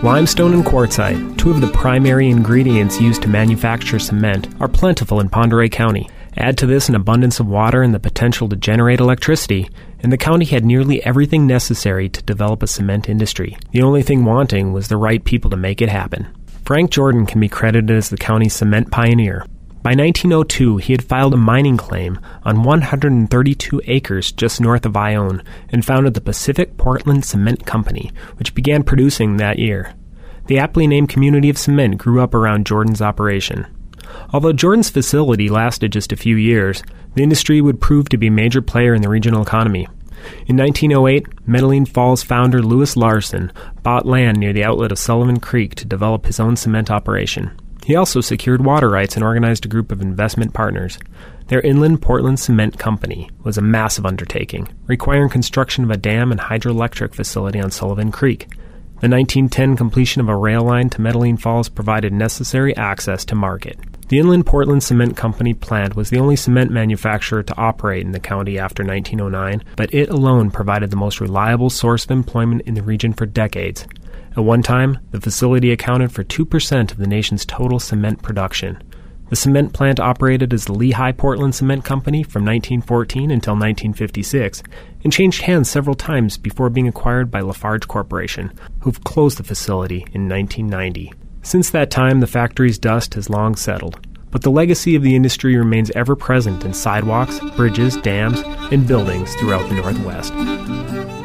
Limestone and quartzite, two of the primary ingredients used to manufacture cement, are plentiful in Pend Oreille County. Add to this an abundance of water and the potential to generate electricity, and the county had nearly everything necessary to develop a cement industry. The only thing wanting was the right people to make it happen. Frank Jordan can be credited as the county's cement pioneer. By 1902, he had filed a mining claim on 132 acres just north of Ione and founded the Pacific Portland Cement Company, which began producing that year. The aptly named community of cement grew up around Jordan's operation. Although Jordan's facility lasted just a few years, the industry would prove to be a major player in the regional economy. In 1908, Medellin Falls founder Louis Larson bought land near the outlet of Sullivan Creek to develop his own cement operation. He also secured water rights and organized a group of investment partners. Their Inland Portland Cement Company was a massive undertaking, requiring construction of a dam and hydroelectric facility on Sullivan Creek. The 1910 completion of a rail line to Medellin Falls provided necessary access to market. The Inland Portland Cement Company plant was the only cement manufacturer to operate in the county after 1909, but it alone provided the most reliable source of employment in the region for decades. At one time, the facility accounted for 2% of the nation's total cement production. The cement plant operated as the Lehigh Portland Cement Company from 1914 until 1956 and changed hands several times before being acquired by Lafarge Corporation, who've closed the facility in 1990. Since that time, the factory's dust has long settled, but the legacy of the industry remains ever present in sidewalks, bridges, dams, and buildings throughout the Northwest.